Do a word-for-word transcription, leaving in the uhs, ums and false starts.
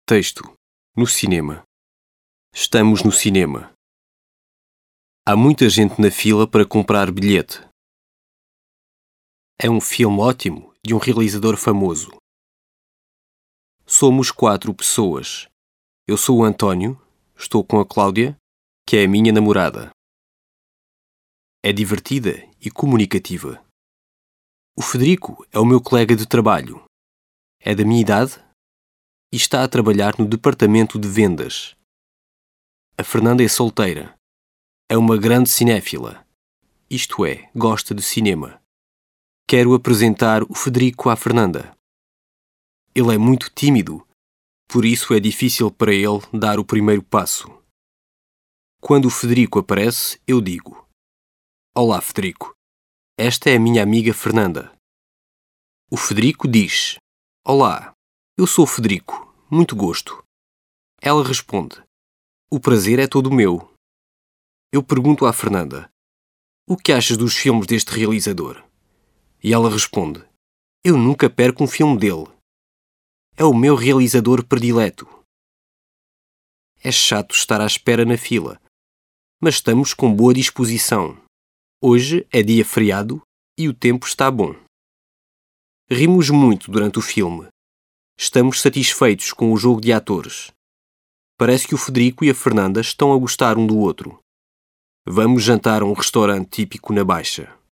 Texto. No cinema. Estamos no cinema. Há muita gente na fila para comprar bilhete. É um filme ótimo de um realizador famoso. Somos quatro pessoas. Eu sou o António, estou com a Cláudia, que é a minha namorada. É divertida e comunicativa. O Federico é o meu colega de trabalho. É da minha idade e está a trabalhar no departamento de vendas. A Fernanda é solteira. É uma grande cinéfila. Isto é, gosta de cinema. Quero apresentar o Federico à Fernanda. Ele é muito tímido, por isso é difícil para ele dar o primeiro passo. Quando o Federico aparece, eu digo: Olá, Federico. Esta é a minha amiga Fernanda. O Federico diz: Olá, eu sou o Federico. Muito gosto. Ela responde: O prazer é todo meu. Eu pergunto à Fernanda: O que achas dos filmes deste realizador? E ela responde: Eu nunca perco um filme dele. É o meu realizador predileto. É chato estar à espera na fila, mas estamos com boa disposição. Hoje é dia feriado e o tempo está bom. Rimos muito durante o filme. Estamos satisfeitos com o jogo de atores. Parece que o Federico e a Fernanda estão a gostar um do outro. Vamos jantar a um restaurante típico na Baixa.